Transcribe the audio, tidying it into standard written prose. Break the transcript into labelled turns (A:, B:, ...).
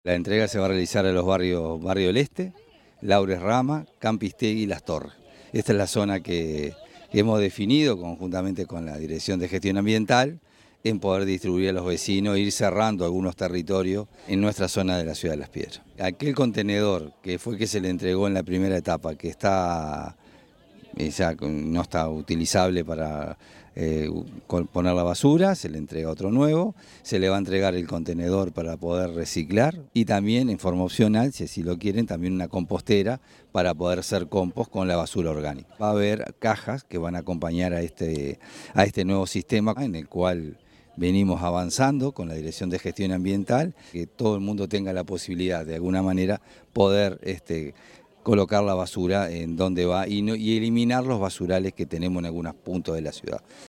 A: La entrega se va a realizar en los barrios Barrio del Este, Laures Rama, Campistegui y Las Torres. Esta es la zona que hemos definido conjuntamente con la Dirección de Gestión Ambiental en poder distribuir a los vecinos e ir cerrando algunos territorios en nuestra zona de la Ciudad de Las Piedras. Aquel contenedor que fue que se le entregó en la primera etapa, que está ya no está utilizable para poner la basura, se le entrega otro nuevo, se le va a entregar el contenedor para poder reciclar y también en forma opcional, si así lo quieren, también una compostera para poder hacer compost con la basura orgánica. Va a haber cajas que van a acompañar a este nuevo sistema en el cual venimos avanzando con la Dirección de Gestión Ambiental, que todo el mundo tenga la posibilidad de alguna manera poder colocar la basura en donde va y eliminar los basurales que tenemos en algunos puntos de la ciudad.